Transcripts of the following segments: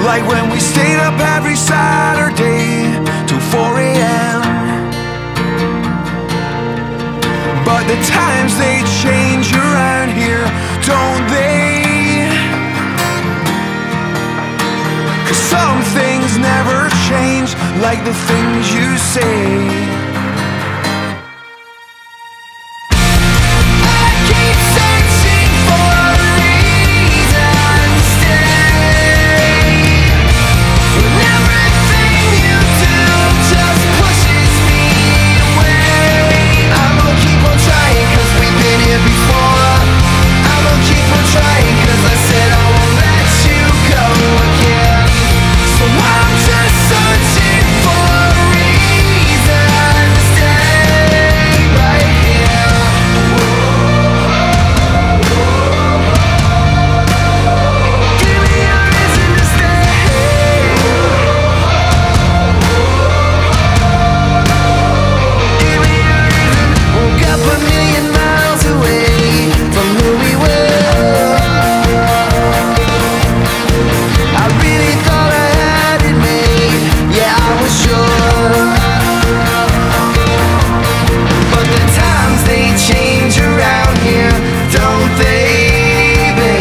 like when we stayed up every Saturday till 4 a.m. But the times they change around here, don't they? 'Cause some things never change, like the things you say.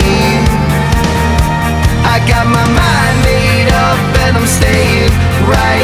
Got my mind made up and I'm staying right